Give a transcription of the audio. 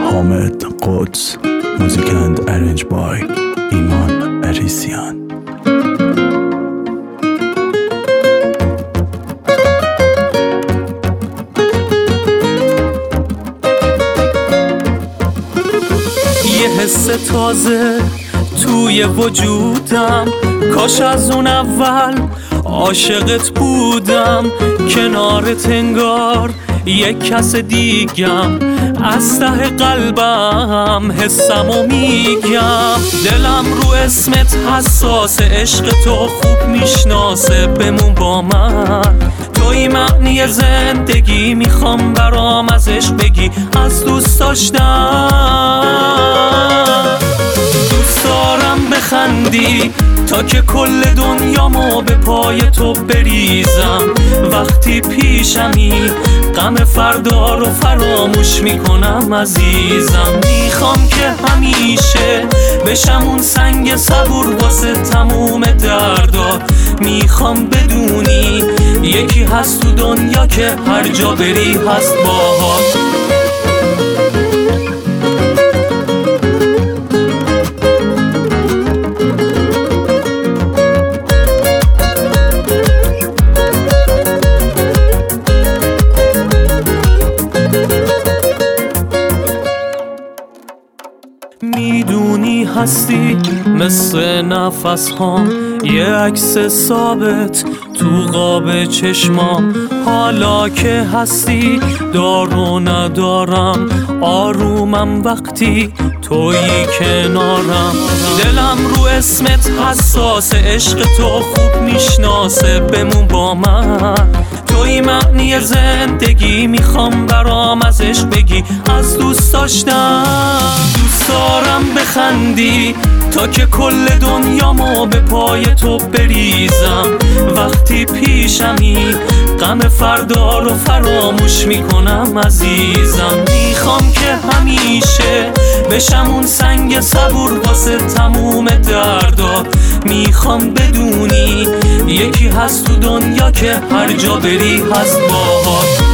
حامد قدس. Music and arranged by ایمان اریسیان. یه حس تازه توی وجودم، کاش از اون اول عاشقت بودم. کنارت انگار یک کس دیگم، از ته قلبم حسمو میگم. دلم رو اسمت حساس، عشق تو خوب میشناسه. بمون با من، توی معنی زندگی. میخوام برام از عشق بگی، از دوست داشتم. دوست دارم بخندی تا که کل دنیامو به پای تو بریزم. وقتی پیشمی غم فردا رو فراموش میکنم عزیزم. میخوام که همیشه بشم اون سنگ صبور واسه تموم دردا. میخوام بدونی یکی هست تو دنیا که هر جا بری هست باهات. میدونی هستی مثل نفس هام، یه عکس ثابت تو قاب چشمام. حالا که هستی دار و ندارم، آرومم وقتی تویی کنارم. دلم رو اسمت حساس، عشق تو خوب میشناسه. بمون با من، توی معنی زندگی. میخوام برام از عشق بگی، از دوست داشتم. دوست دارم بخندی تا که کل دنیامو به پای تو بریزم. وقتی پیشمی غم فردا رو فراموش میکنم عزیزم. میخوام که همیشه بشم اون سنگ صبور واسه تموم دردا. میخوام بدونی یکی هست تو دنیا که هر جا بری هست باهات.